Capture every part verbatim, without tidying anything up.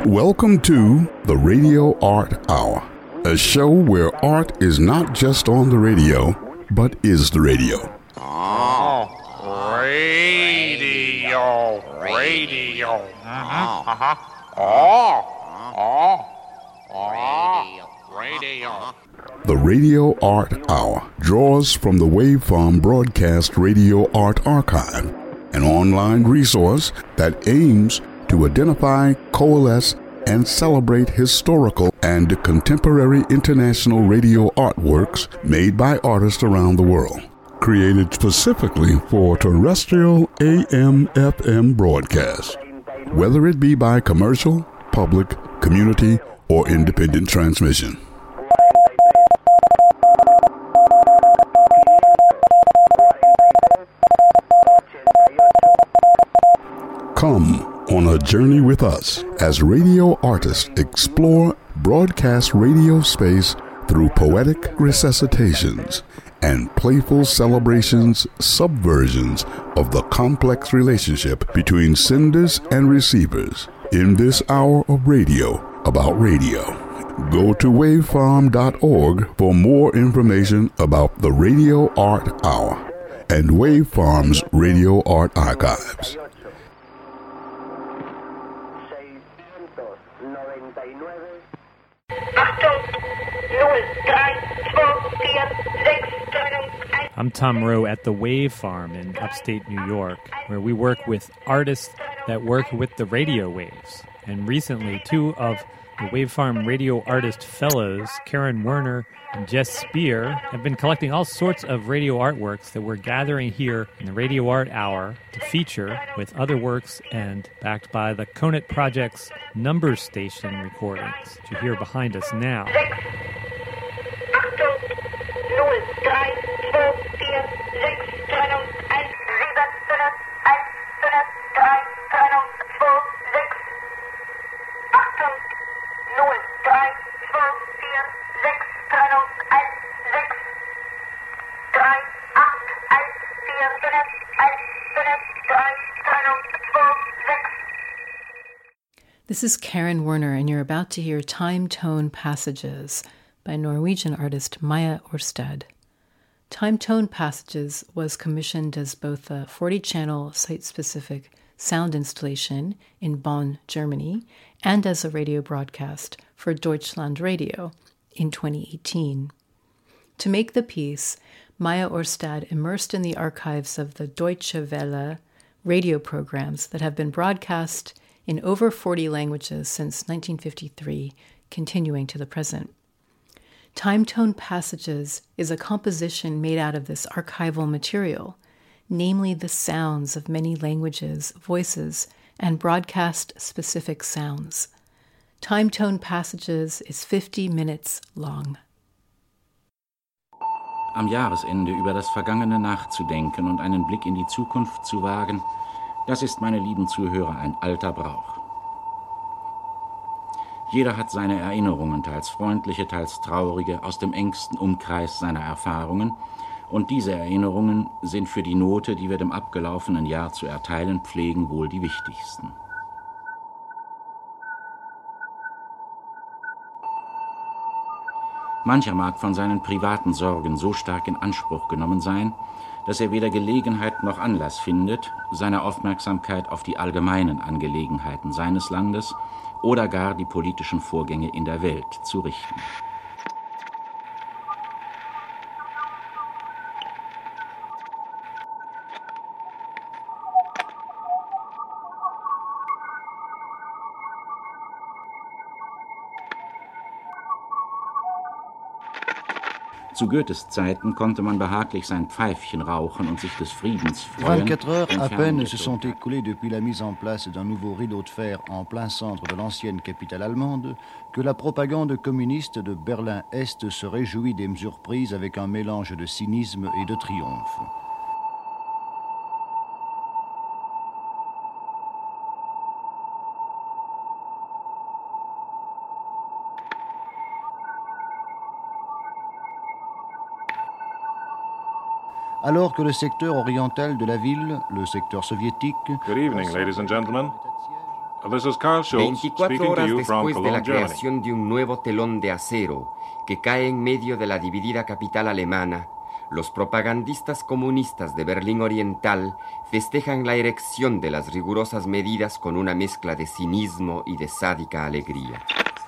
Welcome to the Radio Art Hour, a show where art is not just on the radio, but is the radio. Oh, radio, radio. Uh-huh, uh-huh. Oh, oh, radio, radio. The Radio Art Hour draws from the Waveform Broadcast Radio Art Archive, an online resource that aims to identify, coalesce, and celebrate historical and contemporary international radio artworks made by artists around the world. Created specifically for terrestrial A M F M broadcast, whether it be by commercial, public, community, or independent transmission. Come on a journey with us as radio artists explore broadcast radio space through poetic resuscitations and playful celebrations, subversions of the complex relationship between senders and receivers in this hour of radio about radio. Go to waveform dot org for more information about the Radio Art Hour and Waveform's Radio Art Archives. I'm Tom Rowe at the Wave Farm in upstate New York, where we work with artists that work with the radio waves. And recently, two of the Wave Farm Radio Artist Fellows, Karen Werner and Jess Spear, have been collecting all sorts of radio artworks that we're gathering here in the Radio Art Hour to feature with other works and backed by the Conant Project's Number Station recordings, that you hear behind us now. This is Karen Werner, and you're about to hear Time Tone Passages by Norwegian artist Maja Orsted. Time Tone Passages was commissioned as both a forty-channel site-specific sound installation in Bonn, Germany, and as a radio broadcast for Deutschland Radio in twenty eighteen. To make the piece, Maja Orsted immersed in the archives of the Deutsche Welle radio programs that have been broadcast in over forty languages since nineteen fifty-three, continuing to the present. Time Tone Passages is a composition made out of this archival material, namely the sounds of many languages, voices, and broadcast-specific sounds. Time Tone Passages is fifty minutes long. Am Jahresende über das Vergangene nachzudenken und einen Blick in die Zukunft zu wagen, das ist, meine lieben Zuhörer, ein alter Brauch. Jeder hat seine Erinnerungen, teils freundliche, teils traurige, aus dem engsten Umkreis seiner Erfahrungen, und diese Erinnerungen sind für die Note, die wir dem abgelaufenen Jahr zu erteilen pflegen, wohl die wichtigsten. Mancher mag von seinen privaten Sorgen so stark in Anspruch genommen sein, dass er weder Gelegenheit noch Anlass findet, seine Aufmerksamkeit auf die allgemeinen Angelegenheiten seines Landes oder gar die politischen Vorgänge in der Welt zu richten. Zu Goethes Zeiten konnte man behaglich sein Pfeifchen rauchen und sich des Friedens freuen. vingt-quatre heures à peine se sont écoulées depuis la mise en place d'un nouveau rideau de fer en plein centre de l'ancienne capitale allemande que la propagande communiste de Berlin-Est se réjouit des mesures prises avec un mélange de cynisme et de triomphe. Alors que le secteur oriental de la ville, le secteur soviétique... Good evening, ladies and gentlemen. This is Carl Schultz, veinticuatro horas después de la creación de un nuevo telón de acero que cae en medio de la dividida capital alemana, los propagandistas comunistas de Berlín Oriental festejan la erección de las rigurosas medidas con una mezcla de cinismo y de sádica alegría.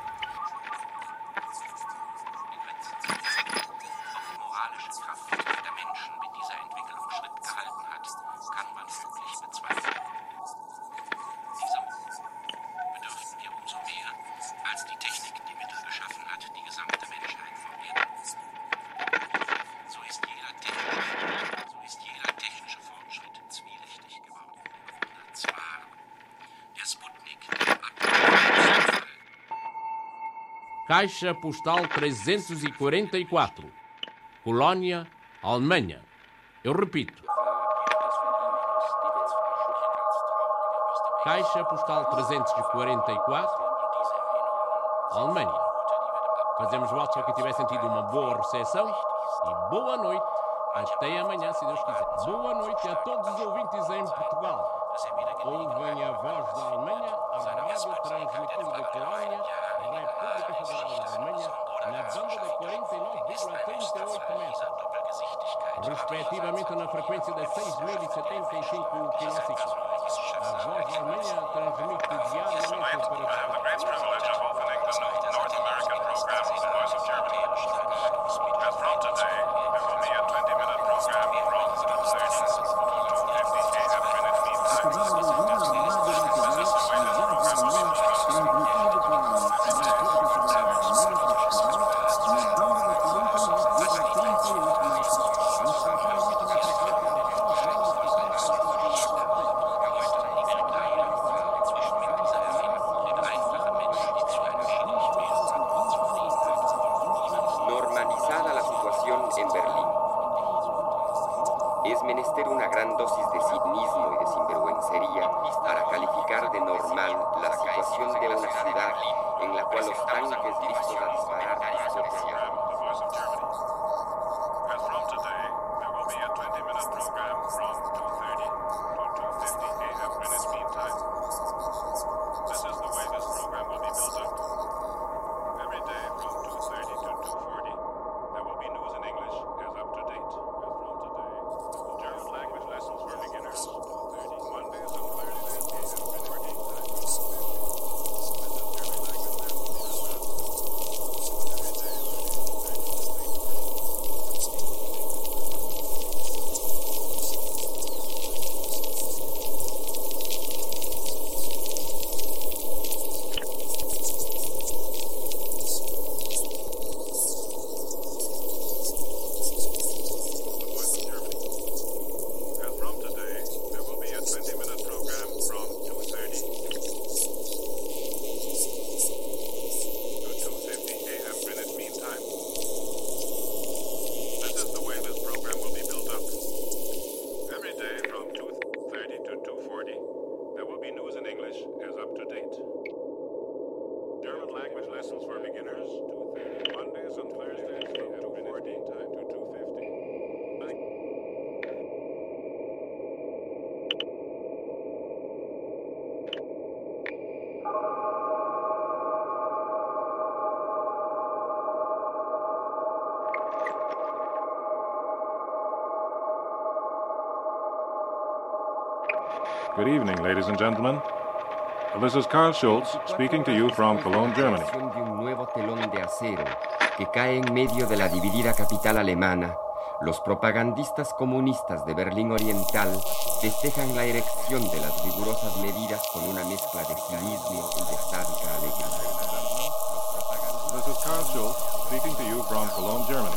Caixa Postal trezentos e quarenta e quatro, Colônia, Alemanha. Eu repito. Caixa Postal trezentos e quarenta e quatro, Alemanha. Fazemos votos para que tivessem tido uma boa recepção e boa noite. Até amanhã, se Deus quiser. Boa noite a todos os ouvintes em Portugal. Ouvem a voz da Alemanha, a rádio transmitindo da Colônia, República Federal da Alemanha, na banda de quarenta e nove vírgula trinta e oito metros, respectivamente na frequência de seis mil e setenta e cinco quilociclos. A voz da Alemanha transmite diariamente para Good evening, ladies and gentlemen. This is Carl Schultz speaking to you from Cologne, Germany. De un nuevo telón de acero que cae en medio de la dividida capital alemana, los propagandistas comunistas de Berlín Oriental festejan la erección de las rigurosas medidas con una mezcla de cinismo y de sádica alegría. This is Carl Schultz speaking to you from Cologne, Germany.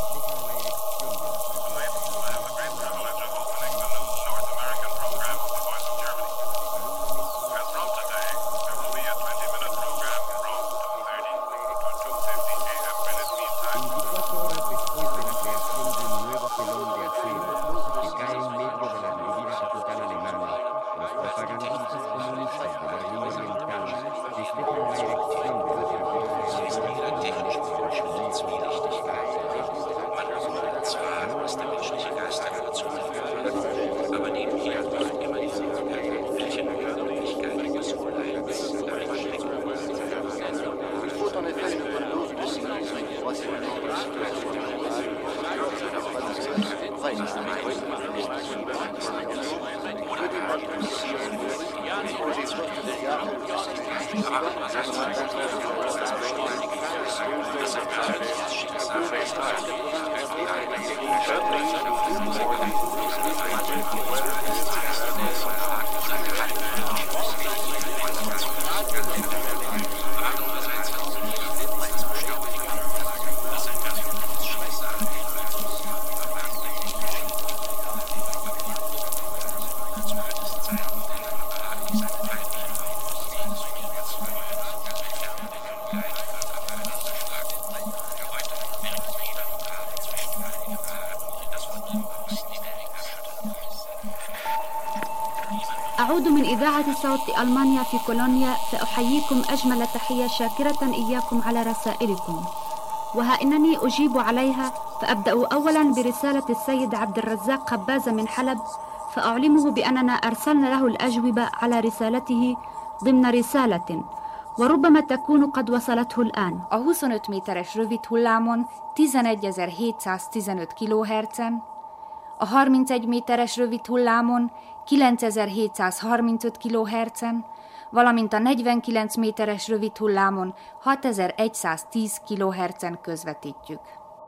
Aber nebenher hat man immer die Fähigkeit, welche Notwendigkeit, welches Wohlheil, welches أعود من إذاعة صوت ألمانيا في كولونيا فأحييكم أجمل تحية شاكرة إياكم على رسائلكم، وها إنني أجيب عليها. فأبدأ أولا برسالة السيد عبد الرزاق خبازة من حلب، فأعلمه بأننا أرسلنا له الأجوبة على رسالته ضمن رسالة وربما تكون قد وصلته الآن. A huszonöt méteres rövid hullámon tizenegyezer-hétszáztizenöt kilohertzen, a harmincegy méteres rövid hullámon kilencezer-hétszázharmincöt kilohertzen, valamint a negyvenkilenc méteres rövid hullámon hatezer-egyszáztíz kilohertzen közvetítjük.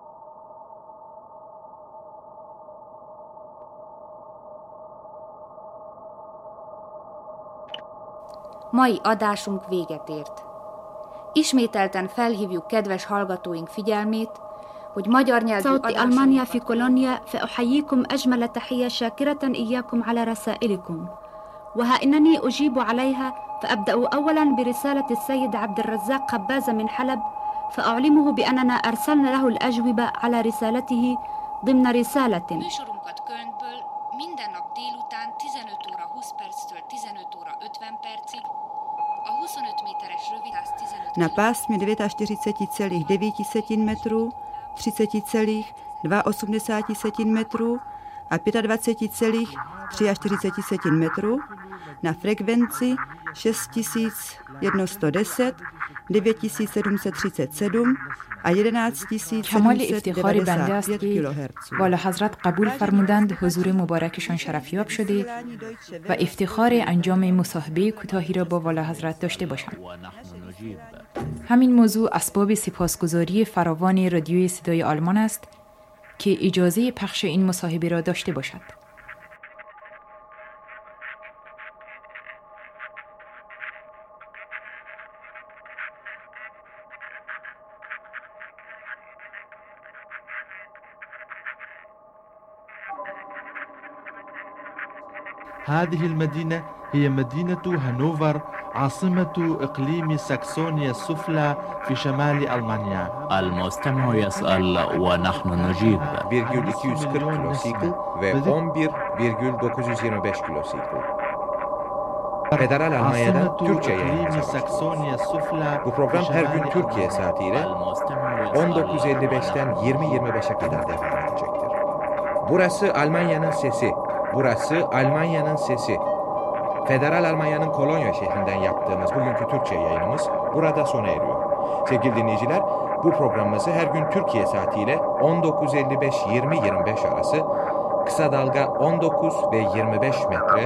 Mai adásunk véget ért. Ismételten felhívjuk kedves hallgatóink figyelmét, hogy magyar nyelvű صوت ألمانيا في كولونيا فأحييكم أجمل تحية شاكرة إياكم على رسائلكم، وها إنني أجيب عليها. فأبدأ أولا برسالة السيد عبد الرزاق خبازة من حلب، فأعلمه بأننا أرسلنا له الأجوبة على رسالته ضمن رسالة. Műsorunkat Kölnből minden nap délután tizenöt óra húsz perctől tizenöt óra ötven percig a huszonöt méteres rövid tizenöt na pásmě čtyřicet devět celých devět metrů, třicet celých osmdesát dva metrů a dvacet pět celých čtyřicet tři metrů na frekvenci šest tisíc sto deset, devět tisíc sedm set třicet sedm a jedenáct tisíc sedm set devadesát pět kilohertzů. والا حضرت قبول فرمودند حضور مبارکشان شرفیاب شده و افتخار انجام مصاحبه کوتاهی را با والا حضرت داشته باشم. همین موضوع اسباب سپاسگزاری فراوان رادیوی صدای آلمان است که اجازه پخش این مصاحبه را داشته باشد. هذه المدينة هي مدينة هانوفر عاصمة إقليم ساكسونيا السفلى في شمال ألمانيا. المستمع يسأل ونحن نجيب. virgül iki yüz kırk kilosikl ve on bir virgül dokuz yüz yirmi beş kilosikl. Federal Almanya'da Türkçe yayınlanacak. Bu program her gün Türkiye saatiyle on dokuz elli beşten yirmi yirmi beşe kadar devam edecektir. Burası Almanya'nın sesi. Burası Almanya'nın sesi. Federal Almanya'nın Kolonya şehrinden yaptığımız bugünkü Türkçe yayınımız burada sona eriyor. Sevgili dinleyiciler, bu programımızı her gün Türkiye saatiyle on dokuz elli beş yirmi yirmi beş arası kısa dalga on dokuz ve yirmi beş metre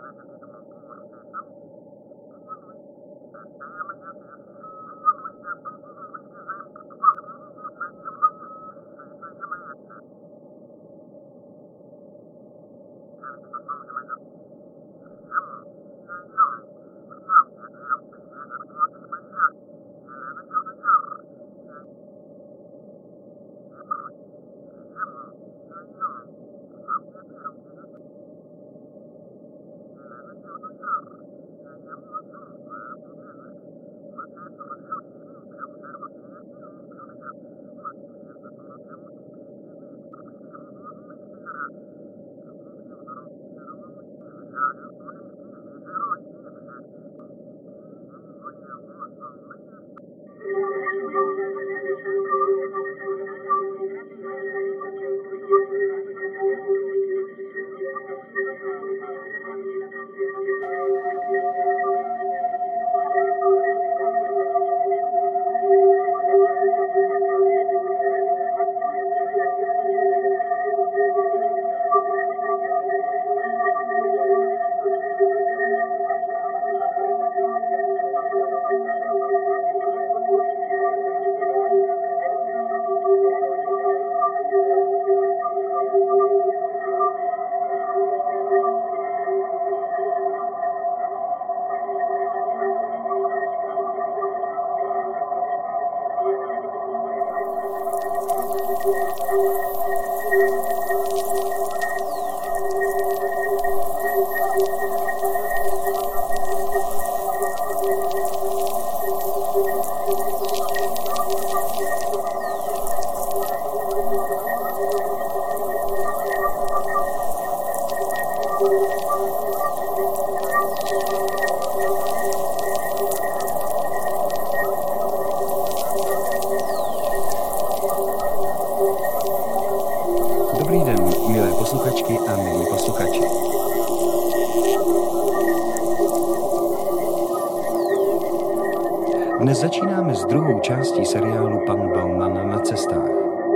Dnes začínáme s druhou částí seriálu Pan Bauman na cestách.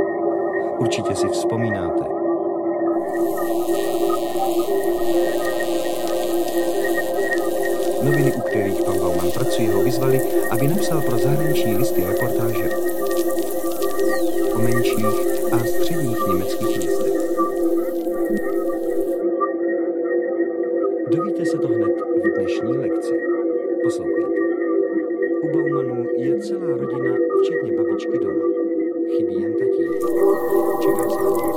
Určitě si vzpomínáte. Noviny, u kterých pan Bauman pracuje, ho vyzvali, aby napsal pro zahraniční listy reportáže o menších a středních německých městech. Dovíte se to hned v dnešní lekci. Poslouchejte. U Baumanů je celá rodina, včetně babičky, doma. Chybí jen tatínek. Čeká se na něj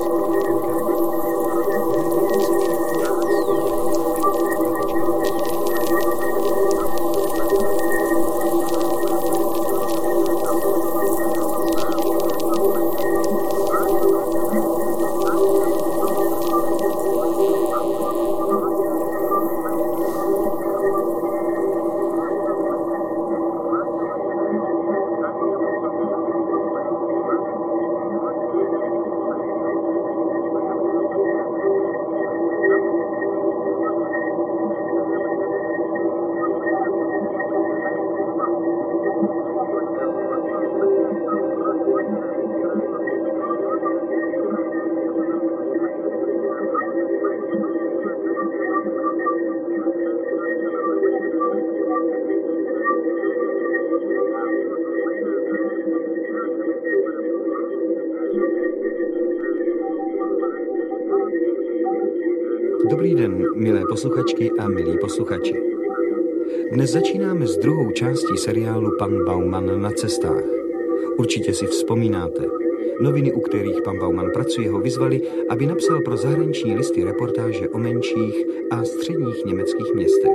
Dobrý den, milé posluchačky a milí posluchači. Dnes začínáme s druhou částí seriálu Pan Bauman na cestách. Určitě si vzpomínáte. Noviny, u kterých pan Bauman pracuje, ho vyzvali, aby napsal pro zahraniční listy reportáže o menších a středních německých městech.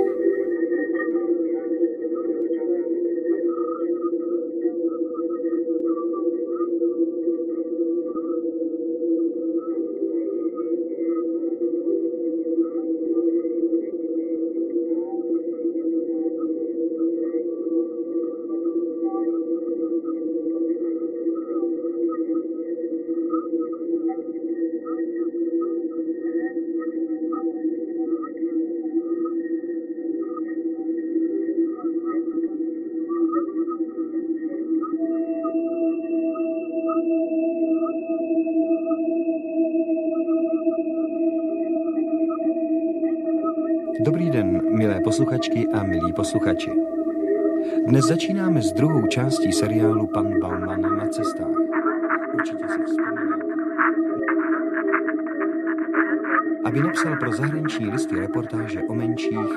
Dobrý den, milé posluchačky a milí posluchači. Dnes začínáme s druhou částí seriálu Pan Bauman na cestách. Určitě si vzpomínáte. Aby napsal pro zahraniční listy reportáže o menších,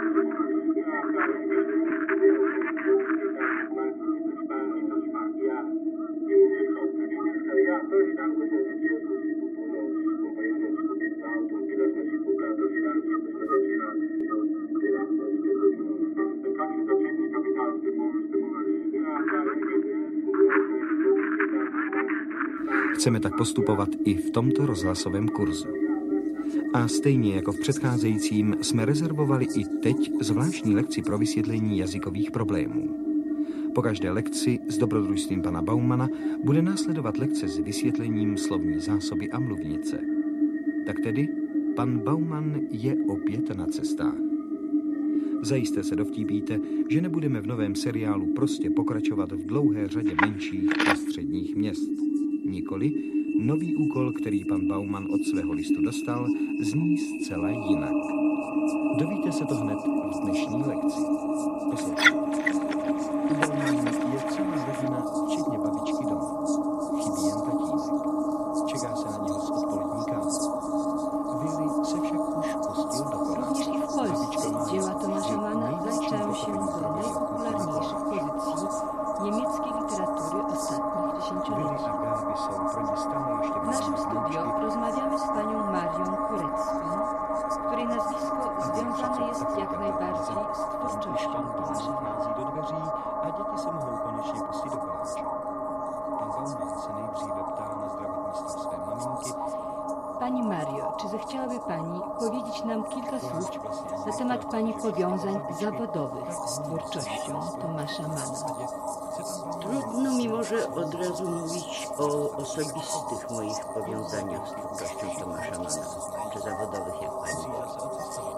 chceme tak postupovat i v tomto rozhlasovém kurzu. A stejně jako v předcházejícím jsme rezervovali i teď zvláštní lekci pro vysvětlení jazykových problémů. Po každé lekci s dobrodružstvím pana Baumana bude následovat lekce s vysvětlením slovní zásoby a mluvnice. Tak tedy, pan Bauman je opět na cestách. Zajisté se dovtípíte, že nebudeme v novém seriálu prostě pokračovat v dlouhé řadě menších a středních měst. Nikoli, nový úkol, který pan Bauman od svého listu dostal, zní zcela jinak. Dovíte se to hned v dnešní lekci. Poslouchejte. U Baumana je celá rodina, včetně babičky doma. Chybí jen tatínek. Čeká se na něho z odpolední kávy. Willy se však už pustil do koláče. Również i w Polsce dzieła Tomasza Manna zaliczają się do najpopularniejszych pozycji niemieckiej literatury ostatnich dziesięcioleci. W naszym studio rozmawiamy z panią Marią Kurecką, której nazwisko związane jest jak najbardziej z twórczością Tomasza Manna. do dveří a děti se mohou konečně pustit do koláče. Pan Bauman se nejdříve ptá na zdravotní stav své maminky. Pani Mario, czy zechciałaby pani powiedzieć nam kilka słów na temat pani powiązań zawodowych z twórczością Tomasza Manna? Trudno mi może od razu mówić o osobistych moich powiązaniach z twórczością Tomasza Manna, czy zawodowych, jak pani woli.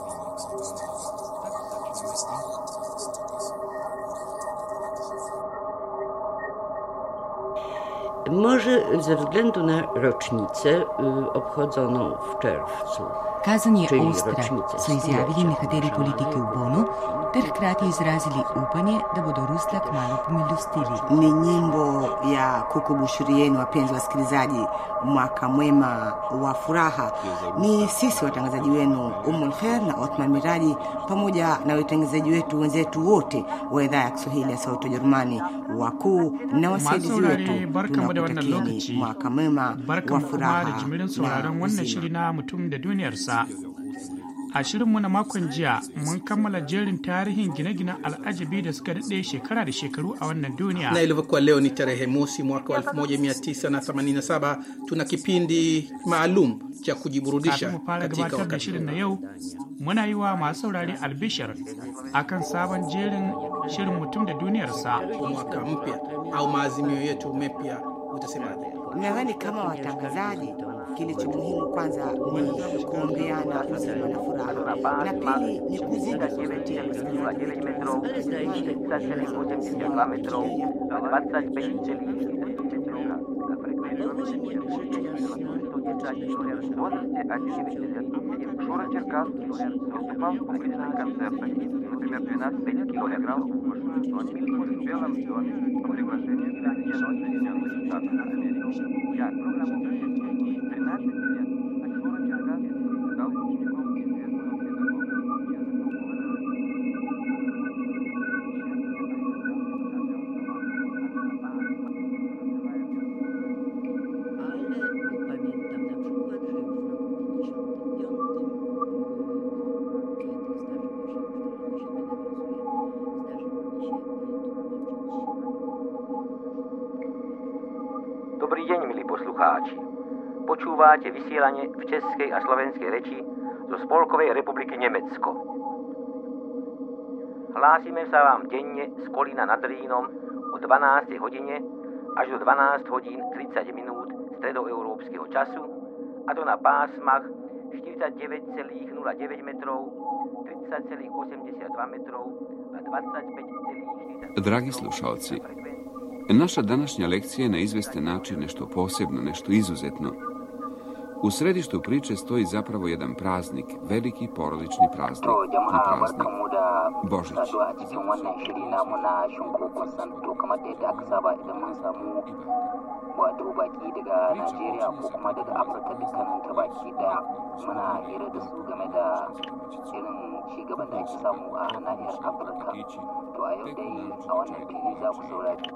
Może ze względu na rocznicę y, obchodzoną w czerwcu. Kazan je ostra, so izjavili nekateri politiki v Bonu, ter hkrati izrazili upanje, da bodo Rusla kmalu pomilostili. Ni nyimbo ya kukumbushirieni wapenzi wasikilizaji mwaka mwema wa furaha. Ni sisi watangazaji wenu Umul Khair na Othman Miraji pamoja na watangazaji wetu wenzetu wote wa idhaa ya Kiswahili ya Sauti ya Ujerumani, wakuu na wasaidizi wetu. Barkamu da wannan lokaci. Mwaka mwema wa furaha. Da jimirin sauraron wannan shiri na mutum da duniyarsa. A shirinmu na makon jiya mun kammala jerin tarihin gine-ginen al'ajabi da suka daɗe shekara da shekaru a wannan duniya. Na ilivyokuwa leo ni tarehe mosi mwaka wa elfu moja mia tisa themanini na saba, tuna kipindi maalum cha kujiburudisha katika wakati. Kafin mu fara gabatar da shirin na yau, muna yi wa masu saurari albishir akan sabon jerin shirin mutum da duniyarsa. Mwaka mpya au maazimio yetu mapya, utasemaje? Nadhani kama watangazaji kilicho muhimu kwanza ni kuombeana uzima na furaha, na pili ni kuzidi kuvutia Dobrý deň, milí poslucháči. Počúvate vysielanie v českej a slovenskej reči zo Spolkovej republiky Nemecko. Hlásime sa vám denne z Kolína nad Rýnom o dvanástej hodine až do dvanásť hodín tridsať minút stredoeurópskeho času, a to na pásmach štyridsaťdeväť celá nula deväť metrov, tridsať celá osemdesiatdva metrov a dvadsaťpäť celá štyridsaťosem. Dragi slušalci, naša današnja lekcija je na izvestan način nešto posebno, nešto izuzetno. U središtu priče stoji zapravo jedan praznik, veliki porodični praznik, i praznik Božić. wato baki daga Najeriya ko kuma daga Afirka dukkanin ta baki daya muna hira da su game da irin cigaban da ake samu a nahiyar Afirka. To a yau dai a wannan fili za ku saurari.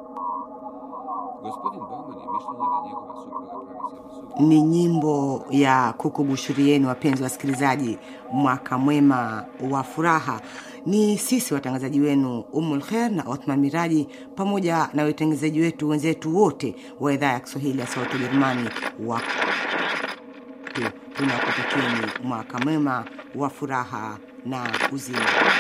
Ni nyimbo ya kukubushurieni, wapenzi wasikilizaji, mwaka mwema wa furaha. Ni sisi watangazaji wenu Ummul Khair na Othman Miraji pamoja na watangazaji wetu wenzetu wote wa idhaa ya Kiswahili ya Sauti ya Ujerumani wa tunakutakieni mwaka mwema wa furaha na uzima.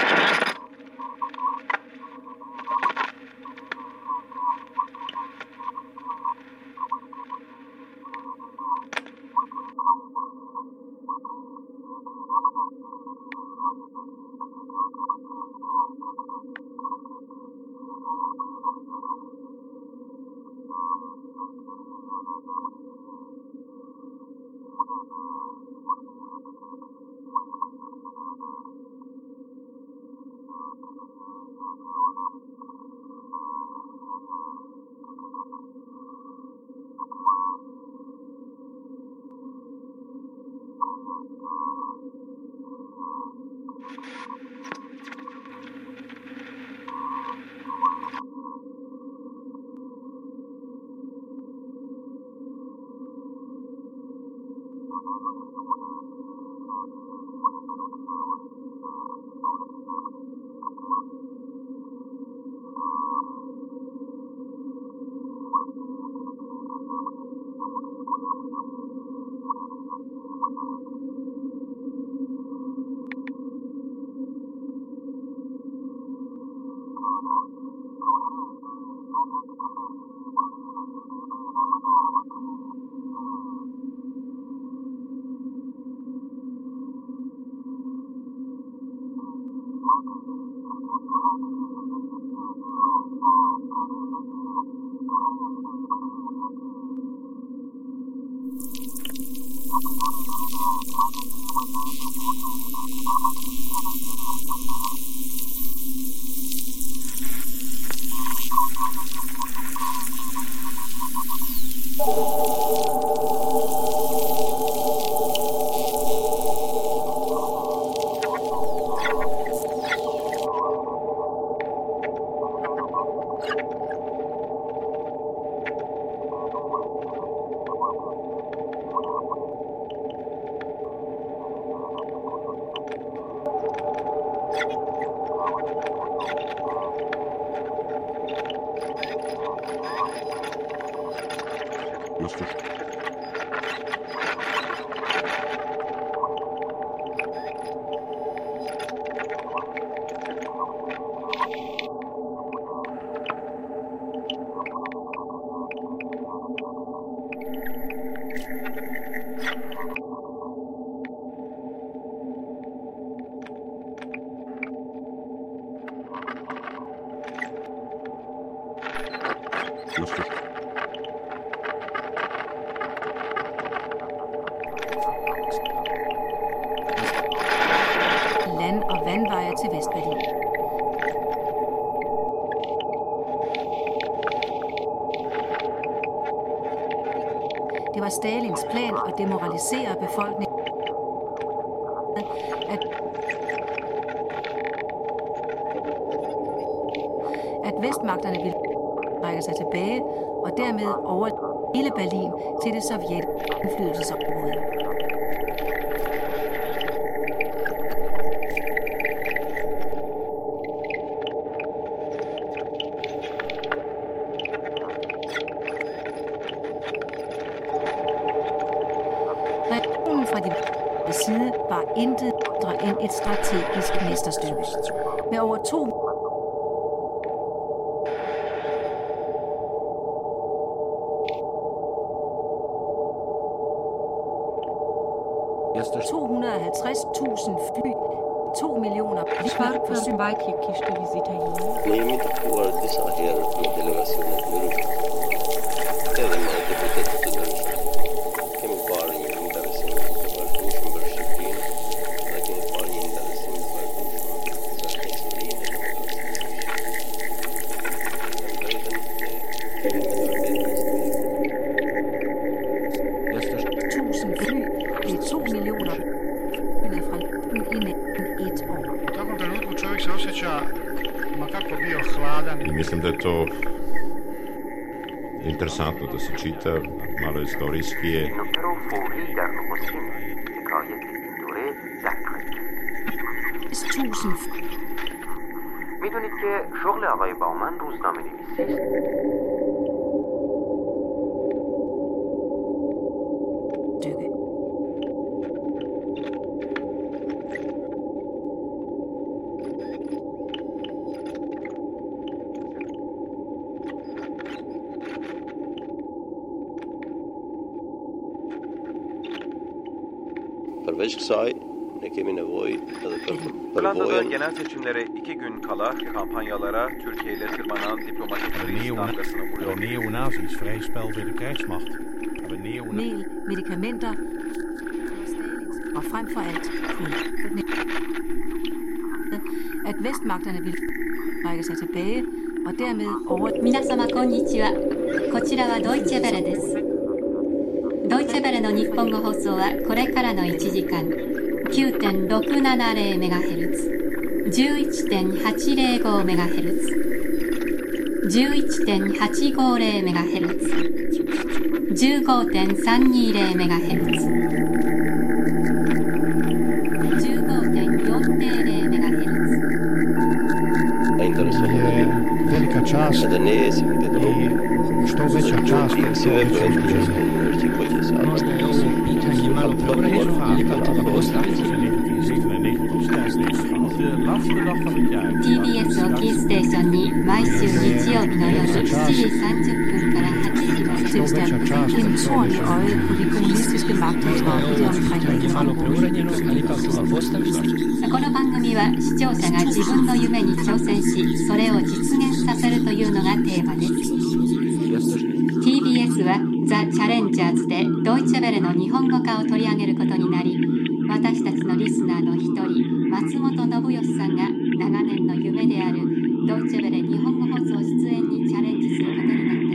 Land- og vandveje til Vestberlin. Det var Stalins plan at demoralisere befolkningen, at, at vestmagterne ville række sig tilbage og dermed over hele Berlin til det sovjetiske indflydelsesområde. Reaktionen fra de side var intet mindre end et strategisk mesterstykke. Med over to to hundrede og halvtreds tusind fly, to millioner Varför Bajkikis du visitar Gina? Miami var desafiad por delegaciones de Europa. Era más de protección que me paren. Det er to millioner fra i et år. U takvom trenutku čovjek se osjeća ma kako bio hladan. I mislim da je to interesantno da se čita, malo istorijskije. Tusind. میدونید که شغل آقای باومن روزنامه نویسی است. Perveç say ne kemi nevoi Hollanda'da genel seçimlere iki gün kala kampanyalara Türkiye ile tırmanan diplomatik kriz damgasını vuruyor. Neonazis vrij spel bij de krijgsmacht. Mel, medikamenter og frem for alt at vestmagterne vil række sig tilbage og dermed over... 皆様こんにちは。こちらはドイツェベレです。ドイツェベレの日本語放送はこれからのいちじかん きゅうてんろくななゼロメガヘルツ、じゅういってんはちゼロごメガヘルツ、じゅういってんはちごゼロメガヘルツ、じゅうごてんさんにゼロメガヘルツ、じゅうごてんよんゼロメガヘルツ。 Velika čast i što veća čast u to veća Možda je ovo pitanje malo preurečeno, ali to treba postaviti. ティービーエス をキーステーションに毎週日曜日の夜しちじさんじゅっぷんからはちじまで En torn i øjet på de kommunistiske magthavere i det omkringliggende område. この番組は視聴者が自分の夢に挑戦し、それを実現させるというのがテーマです。ティービーエス はザ・チャレンジャーズでドイツェベレの日本語化を取り上げることになり、私たちのリスナーの一人、松本信義さんが長年の夢であるドイツェベレ日本語放送出演にチャレンジすることになったのです。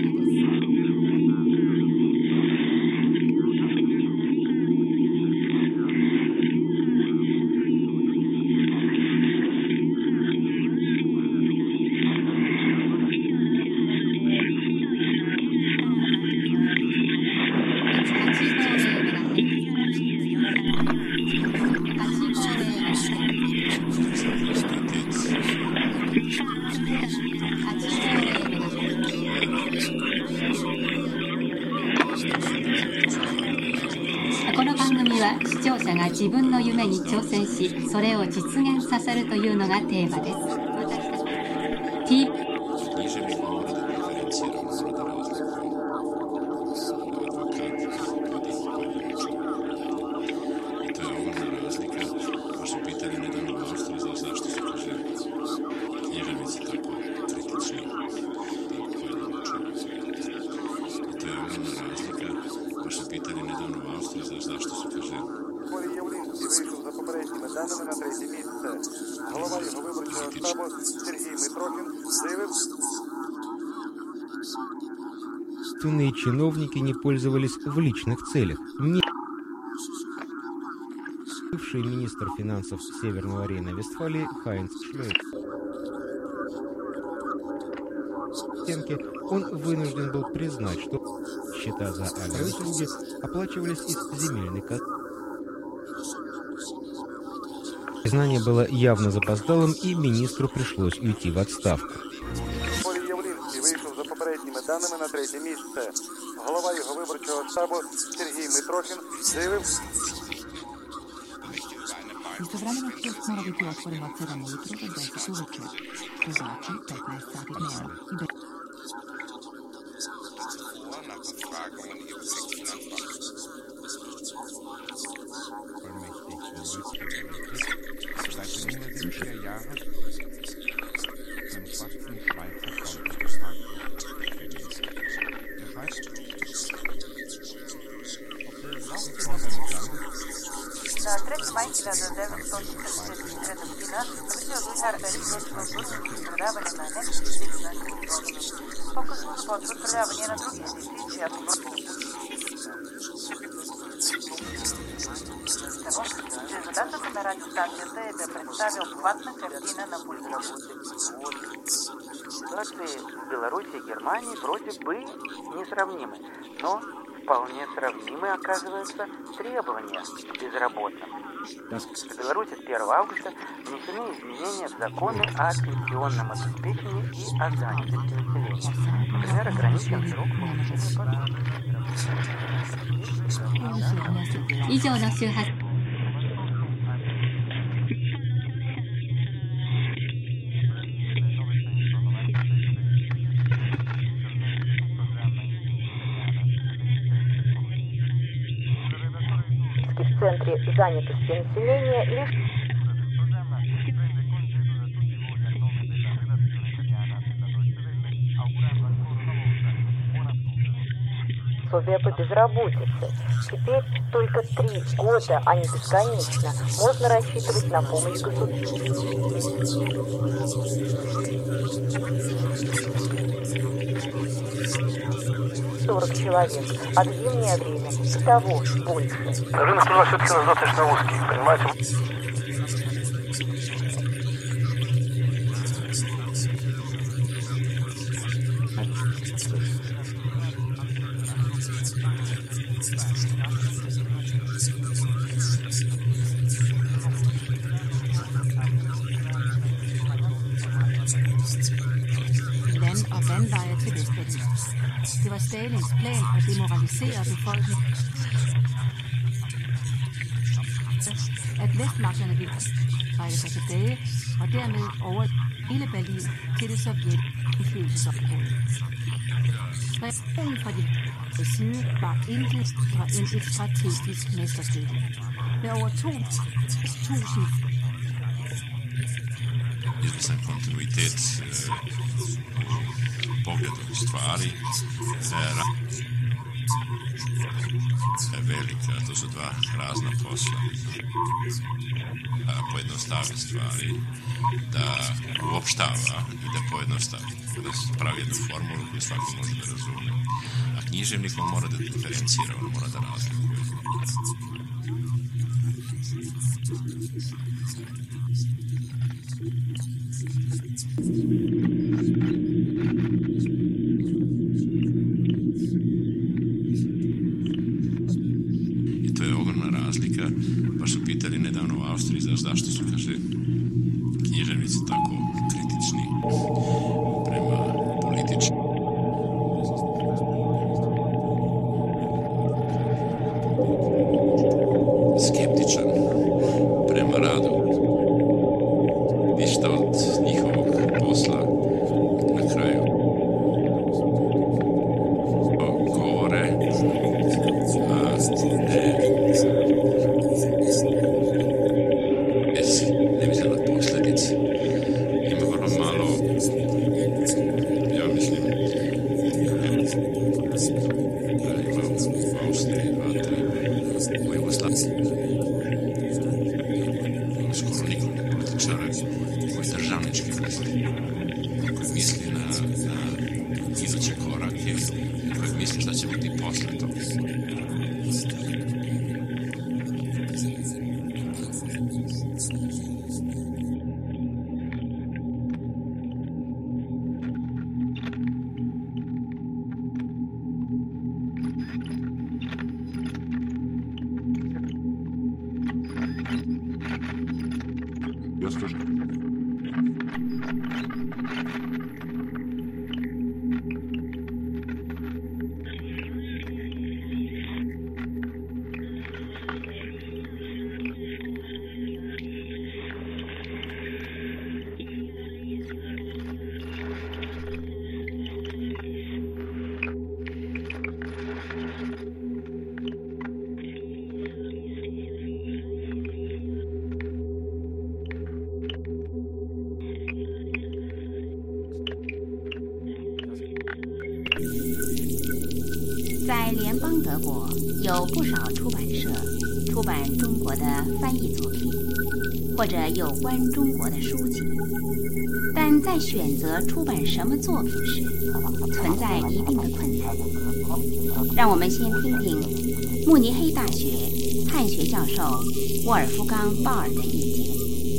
この番組は視聴者が自分の夢に挑戦し、それを実現させるというのがテーマです。T Истинные чиновники не пользовались в личных целях. Не... Бывший министр финансов Северного Рейна-Вестфалии Хайнц Шлейк. Он вынужден был признать, что счета за авиауслуги оплачивались из земельной казны. Признание было явно запоздалым, и министру пришлось уйти в отставку. Даними на третє місце. Голова його виборчого штабу Сергій Митрохін заявив... Istovremeno kiosk mora biti otvoren od sedam ujutro do deset uveče. To znači petnaest sati dnevno. Na treći maj hiljadu devetsto četrdeset trete godina vršio Lujar Eriksson službeno ustrojavanje na neki jezik na drugim programima. Oko služba od ustrojavanja na drugi jezici, čija su Статията е да представя обхватна картина на политическите условия. Ситуации в Беларуси и Германии вроде бы несравнимы, но вполне сравнимы оказываются требования к безработным. В Беларуси с первого августа внесены изменения в законы о пенсионном обеспечении и о занятости населения. Например, ограничен срок получения. 以上の周波数 в центре занятости населения лишь условия по безработице. Теперь только три года, а не бесконечно, можно рассчитывать на помощь государства. сорок человек, а в зимнее время и того больше. Рынок труда все-таки у нас достаточно узкий, понимаете? Land og vandveje til Vestberlin. Det var Stalins plan at demoralisere befolkningen. At vestmagterne ville trække sig tilbage og dermed over hele Berlin til det sovjetiske indflydelsesområde. Reaktionen fra de side var intet fra end et strategisk mesterstykke. Med over to tusind izvestan kontinuitet u pogledu stvari. Velika, to su dva razna posla. Pojednostavi stvari, da uopštava i da pojednostavi, da pravi jednu formulu koju svako može da razume. A književnik on mora da diferencira, on mora da razlikuje. I to je ogromna razlika. Baš su pitali nedavno u Austriji za zašto su, kaže, književnici tako kritični prema političkim. Skeptičan prema radu. Ništa od njihovog posla na kraju govore, a ne bez neviđenog posljedice. Ima vrlo malo, ja mislim, da ima u Austriji dva, tri, u Jugoslaviji. Skoro nikom ne političara koji državnički misli, koji misli na, na iduće korake, koji misli šta će biti posle toga. 在联邦德国有不少出版社出版中国的翻译作品或者有关中国的书籍，但在选择出版什么作品时存在一定的困难。让我们先听听慕尼黑大学汉学教授沃尔夫冈·鲍尔的意见。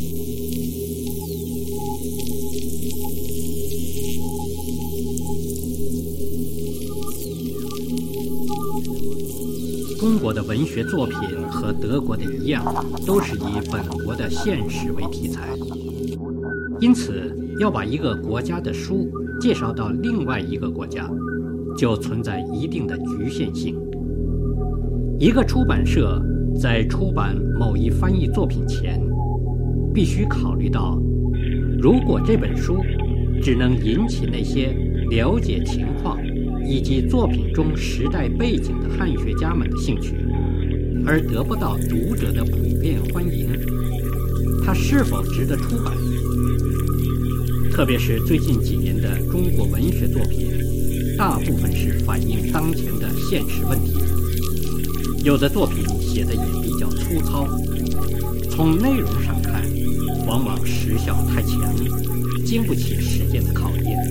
中国的文学作品和德国的一样，都是以本国的现实为题材，因此要把一个国家的书介绍到另外一个国家，就存在一定的局限性。一个出版社在出版某一翻译作品前，必须考虑到，如果这本书只能引起那些了解情况以及作品中时代背景的汉学家们的兴趣，而得不到读者的普遍欢迎，它是否值得出版？特别是最近几年的中国文学作品，大部分是反映当前的现实问题，有的作品写得也比较粗糙，从内容上看，往往时效太强，经不起时间的考验。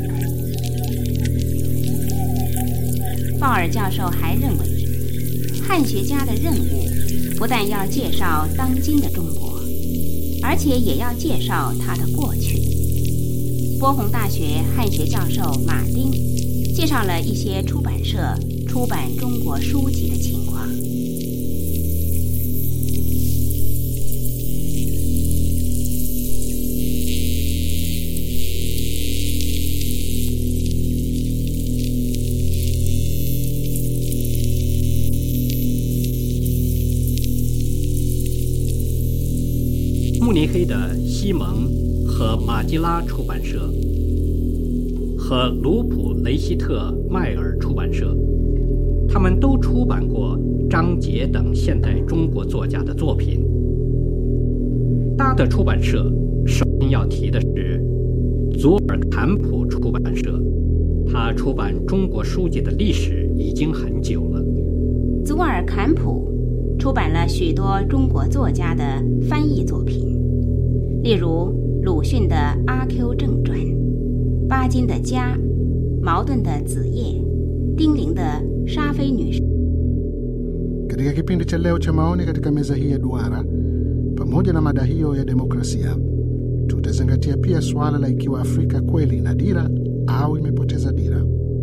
鲍尔教授还认为，汉学家的任务不但要介绍当今的中国，而且也要介绍它的过去。波鸿大学汉学教授马丁介绍了一些出版社出版中国书籍的情况。 慕尼黑的西蒙和马基拉出版社和卢普雷希特迈尔出版社，他们都出版过张杰等现代中国作家的作品。大的出版社首先要提的是祖尔坎普出版社，他出版中国书籍的历史已经很久了。 祖尔坎普出版了许多中国作家的翻译作品，例如鲁迅的《阿 Q 正传》，巴金的《家》，茅盾的《子夜》，丁玲的《沙菲女士》。 Katika kipindi cha leo cha maoni katika meza hii ya duara, pamoja na mada hiyo ya demokrasia, tutazingatia pia suala la ikiwa Afrika kweli ina dira au imepoteza dira.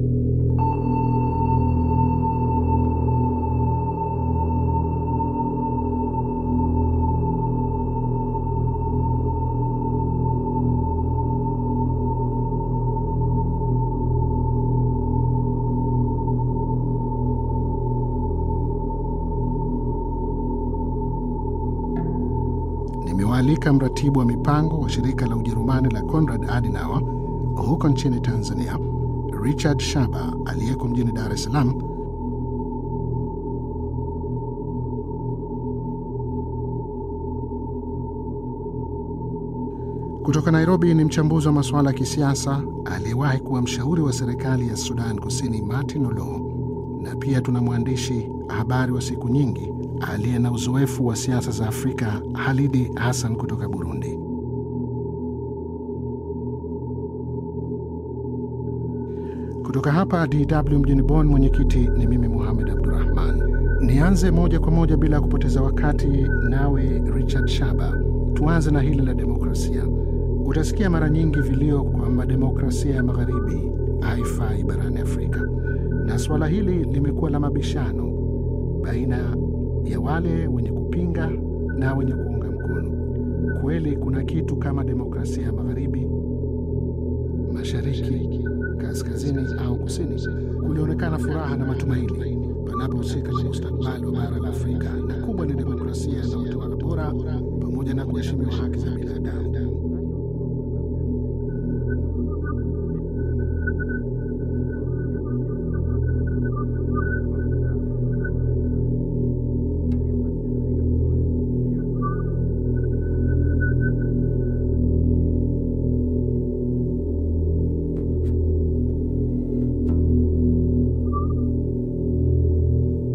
Nimewaalika mratibu wa mipango wa shirika la Ujerumani la Konrad Adenauer huko nchini Tanzania, Richard Shaba, aliyeko mjini Dar es Salaam, kutoka Nairobi ni mchambuzi wa masuala ya kisiasa aliyewahi kuwa mshauri wa serikali ya Sudan Kusini Martin Olo, na pia tuna mwandishi habari wa siku nyingi aliye na uzoefu wa siasa za Afrika Halidi Hassan kutoka Burundi. Kutoka hapa D W mjini Bonn, mwenyekiti ni mimi Mohamed Abdurrahman. Nianze moja kwa moja bila kupoteza wakati nawe Richard Shaba. Tuanze na hili la demokrasia. Utasikia mara nyingi vilio kwamba demokrasia ya magharibi haifai barani Afrika, na swala hili limekuwa la mabishano baina ya wale wenye kupinga na wenye kuunga mkono. Kweli kuna kitu kama demokrasia ya magharibi, mashariki, kaskazini au kusini? Kulionekana furaha na matumaini panapohusika na mustakabali wa bara la Afrika, na kubwa ni demokrasia na utawala bora pamoja na kuheshimiwa haki za binadamu.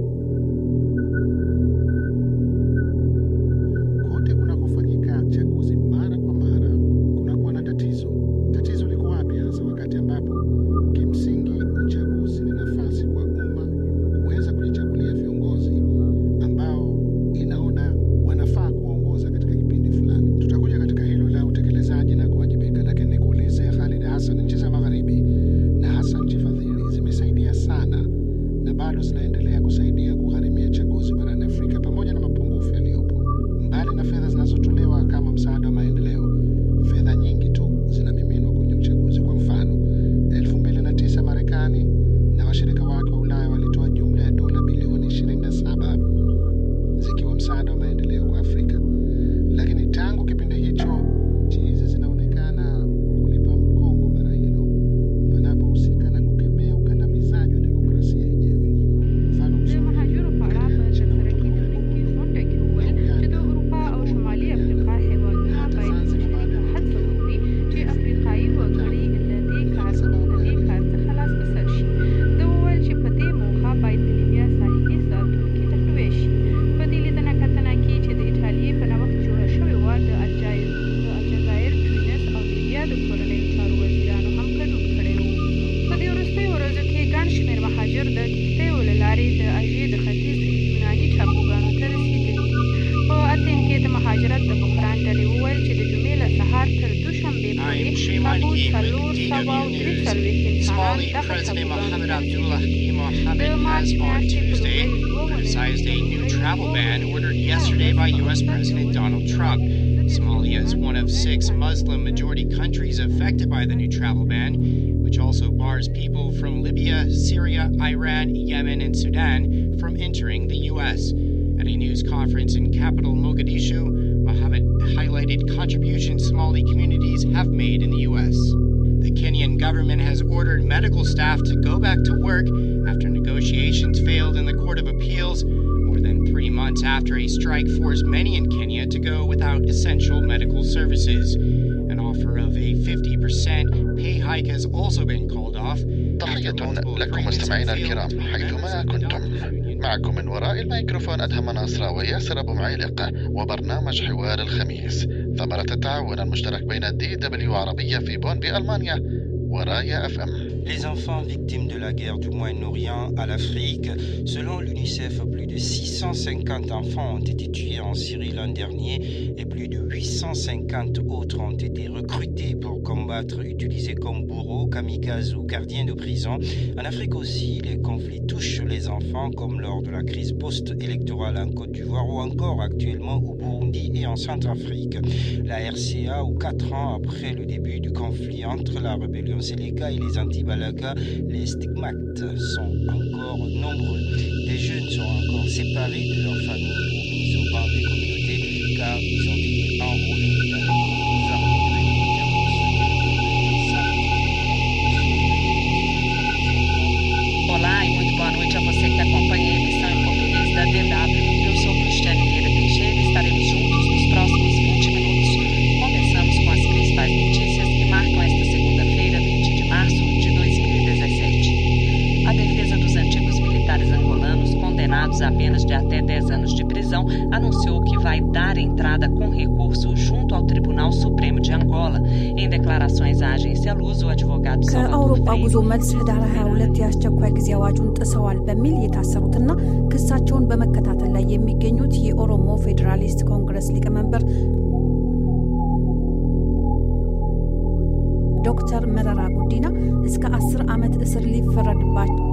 Chaguzi msaada wa maendeleo kwa Afrika. Lakini tangu kipindi hicho nchi hizi zinaonekana kulipa mgongo bara hilo panapohusika na kukemea ukandamizaji wa demokrasia yenyewe. Mfano mzuri Somali President Mohamed Abdullahi Mohamed has on Tuesday criticized a new travel ban ordered yesterday by U S President Donald Trump. Somalia is one of six Muslim-majority countries affected by the new travel ban, which also bars people from Libya, Syria, Iran, Yemen, and Sudan from entering the U S. At a news conference in capital Mogadishu, Mohamed highlighted contributions Somali communities have made in the U S. The Kenyan government has ordered medical staff to go back to work after negotiations failed in the Court of Appeals, more than three months after a strike forced many in Kenya to go without essential medical services. An offer of a fifty percent pay hike has also been called off. تحية لكم مستمعينا الكرام حيثما كنتم. معكم من وراء الميكروفون أدهم ناصر وياسر أبو معيلق وبرنامج حوار الخميس، ثمرة التعاون المشترك بين دي دبليو عربية في بون بألمانيا ورايا اف ام. Les enfants victimes de la guerre du Moyen-Orient à l'Afrique, selon l'UNICEF, plus de six cent cinquante enfants ont été tués en Syrie l'an dernier et plus de huit cent cinquante autres ont été recrutés pour combattre, utilisés comme bourreaux, kamikazes ou gardiens de prison. En Afrique aussi, les conflits touchent les enfants comme lors de la crise post-électorale en Côte d'Ivoire ou encore actuellement au Burundi et en Centrafrique. La R C A, ou quatre ans après le début du conflit entre la rébellion Séléka et les anti-Balaka, les stigmates sont encore nombreux. Des jeunes sont encore séparés de leur famille ou mis au banc des communautés car ils ont été enrôlés dans les groupes armés républicains. Olá e muito boa noite a você que acompanha a emissão em português da D W. Eu sou Cristiane Vieira Teixeira e estaremos juntos nos próximos vinte minutos. Começamos com as principais notícias que marcam esta segunda-feira, vinte de março de dois mil e dezessete. A defesa dos antigos militares angolanos, condenados a penas de até dez anos de prisão, anunciou que vai dar entrada com recurso junto ao Tribunal Supremo de Angola. Em declarações à agência Luz, o advogado ከአውሮፓ ጉዞ መልስ ህዳር ሀያ ሁለት የአስቸኳይ ጊዜ አዋጁን ጥሰዋል በሚል የታሰሩትና ክሳቸውን በመከታተል ላይ የሚገኙት የኦሮሞ ፌዴራሊስት ኮንግረስ ሊቀመንበር ዶክተር መረራ ጉዲና እስከ አስር ዓመት እስር ሊፈረድባቸው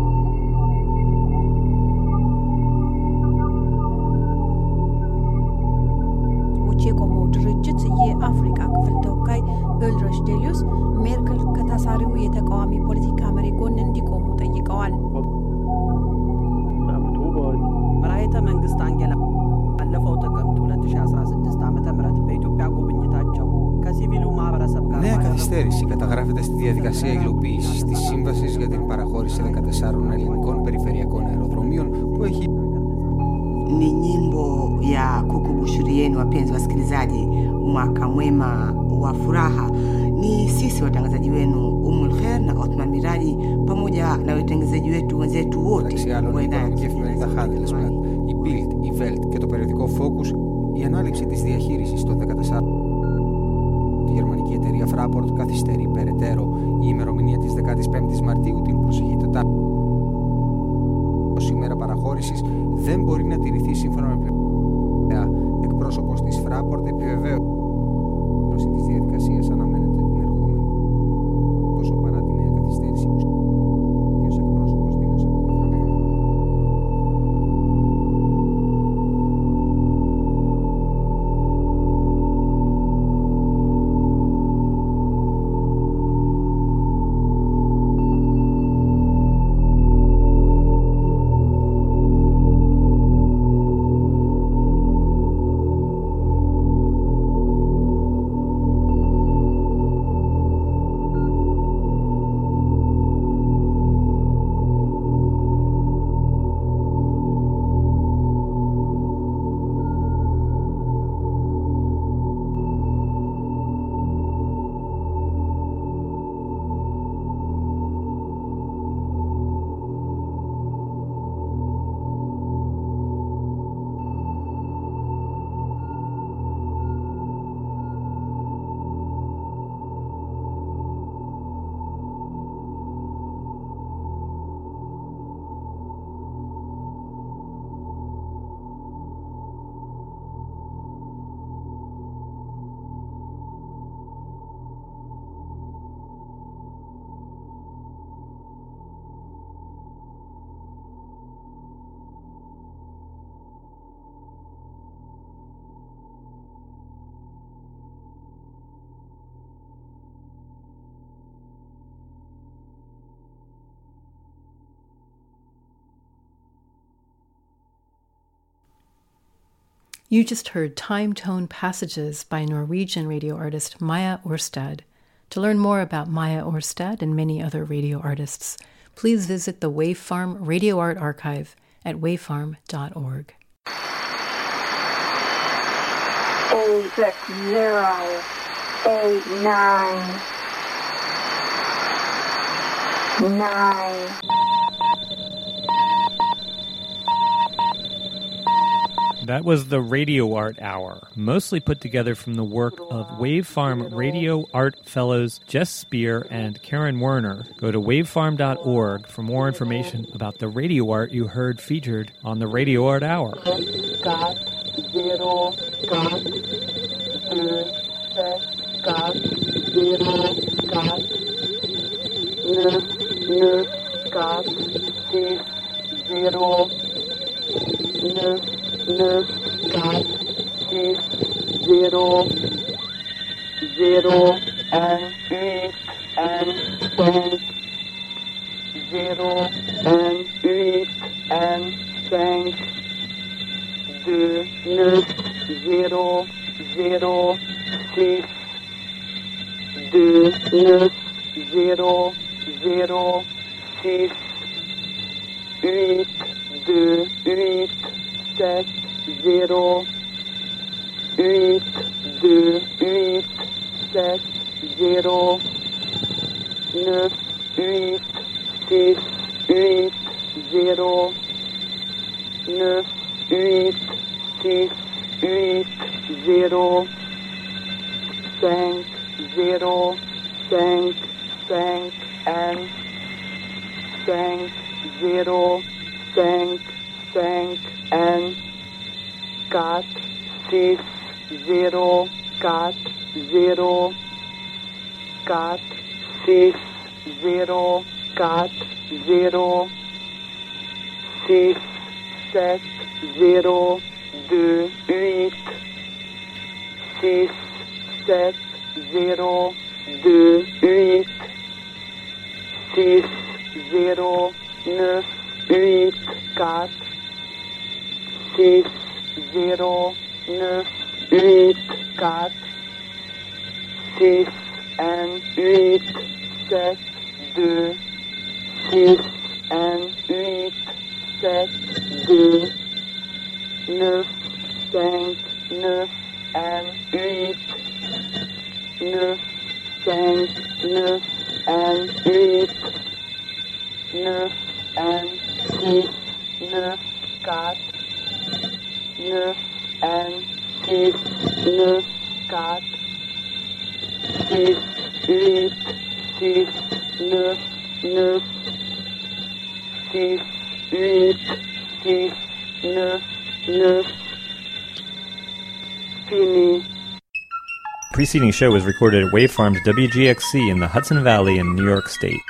የቆመው ድርጅት የአፍሪካ ክፍል ተወካይ ኡልሪሽ ዴሊዩስ ሜርክል ከታሳሪው የተቃዋሚ ፖለቲካ መሪ ጎን እንዲቆሙ ጠይቀዋል። መራሄተ መንግስት አንጌላ ባለፈው ጥቅምት ሁለት ሺህ አስራ ስድስት ዓመተ ምህረት በኢትዮጵያ ጉብኝታቸው ከሲቪሉ ማህበረሰብ ጋር νέα καθυστέρηση καταγράφεται στη διαδικασία υλοποίησης της Σύμβασης για την παραχώρηση δεκατεσσάρων ελληνικών περιφερειακών αεροδρομίων που έχει. Ni nyimbo ya kukumbushirieni wapenzi wasikilizaji mwaka mwema wa furaha. Ni sisi watangazaji wenu Umul Khair na Othman Miraji pamoja na watangazaji wetu wenzetu wote wa idhaa ya εφημερίδα Handelsblatt, η Bild, η Welt και το περιοδικό Focus. Η ανάληψη της διαχείρισης των δεκατεσσάρων τη γερμανική εταιρεία Fraport καθυστερεί περαιτέρω. Η ημερομηνία της δεκάτης πέμπτης Μαρτίου, την προσεχή Τετάρτη ημέρα παραχώρησης, δεν μπορεί να τηρηθεί σύμφωνα με πληροφορία. Εκπρόσωπος της Fraport επιβεβαίωσε της διαδικασίας αναμένεται την ερχόμενη. Τόσο παρά τη νέα καθυστέρηση που ο εκπρόσωπος δήλωσε από την Fraport. You just heard Time Tone Passages by Norwegian radio artist Maja Orstad. To learn more about Maja Orstad and many other radio artists, please visit the Wavefarm Radio Art Archive at wavefarm dot org. eight six zero eight nine nine. That was the Radio Art Hour, mostly put together from the work of Wavefarm Radio Art Fellows Jess Spear and Karen Werner. Go to wavefarm dot org for more information about the radio art you heard featured on the Radio Art Hour. Got zero, got two, got zero, got neuf, neuf, got six, zero, neuf, neuf, got six, zero, zero, and eight, and cinq, zero, and eight, and cinq, deux, neuf, zero, zero, six, deux, neuf, zero, zero, six, huit, deux, huit, sept, zero, huit, deux, huit, sept, zero, neuf, huit, six, huit, zero, neuf, huit, six, huit, zero, cinq, zero, cinq, cinq, and cinq, zero, cinq, cinq, and quatre, six, zero, quatre, zero, quatre, six, zero, quatre, zero, six, sept, zero, deux, huit, six, sept, zero, deux, huit, six, zero, neuf, huit, quatre, six, zero, neuf, huit, quatre, six, and huit, sept, deux, six, and huit, sept, deux, neuf, cinq, neuf, and huit, neuf, cinq, neuf, and huit, neuf, and six, neuf, quatre, neuf, and six, neuf, quatre, six, huit, six, neuf, neuf, six, huit, six, neuf, neuf. Fini. The preceding show was recorded at Wavefarm's W G X C in the Hudson Valley in New York State.